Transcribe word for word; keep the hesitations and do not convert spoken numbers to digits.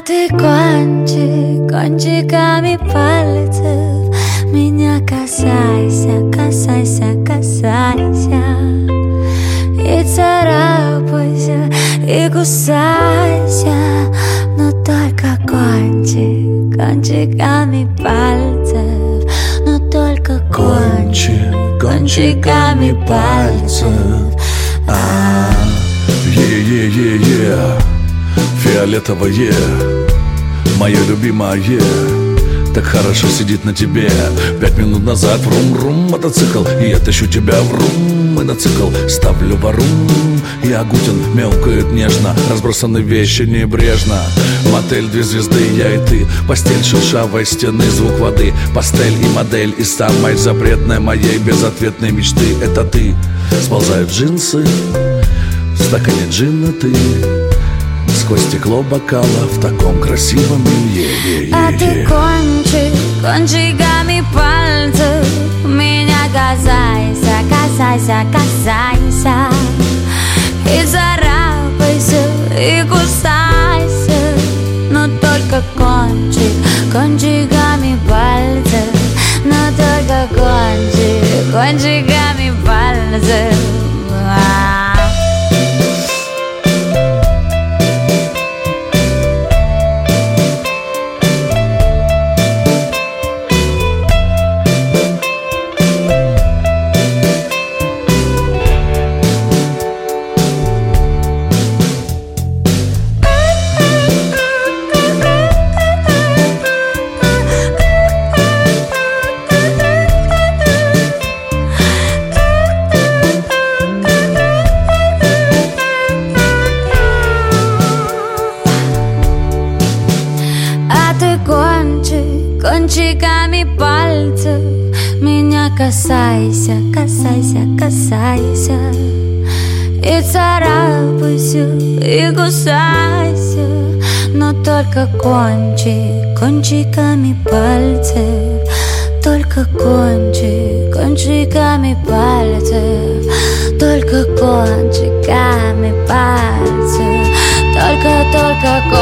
ты кончик, кончиками пальцев меня касайся, касайся, касайся. И царапайся, и кусайся, но только кончик, кончиками пальцев, но только кончик, кончиками пальцев. А, е-е-е-е, фиолетовое, мое любимое, так хорошо сидит на тебе. Пять минут назад врум-врум мотоцикл, и я тащу тебя врум, и на цикл ставлю варум. И Агутин мяукает нежно, разбросаны вещи небрежно. Мотель, две звезды, я и ты, постель шершавой стены, звук воды, пастель и модель. И самой запретной моей безответной мечты — это ты. Сползают джинсы, в стакане джина ты, сквозь стекло бокала в таком красивом мире. А ты кончик, кончиками пальцев меня касайся, касайся, касайся. И царапайся, и кусайся, но только кончик, кончиками пальцев, но только кончик, кончиками пальцев. Кончиками пальцев меня касайся, касайся, касайся. И царапайся, и кусайся, но только кончик, кончиками пальцев, только кончик, кончиками пальцев, только кончиками пальцев, только, только кончик.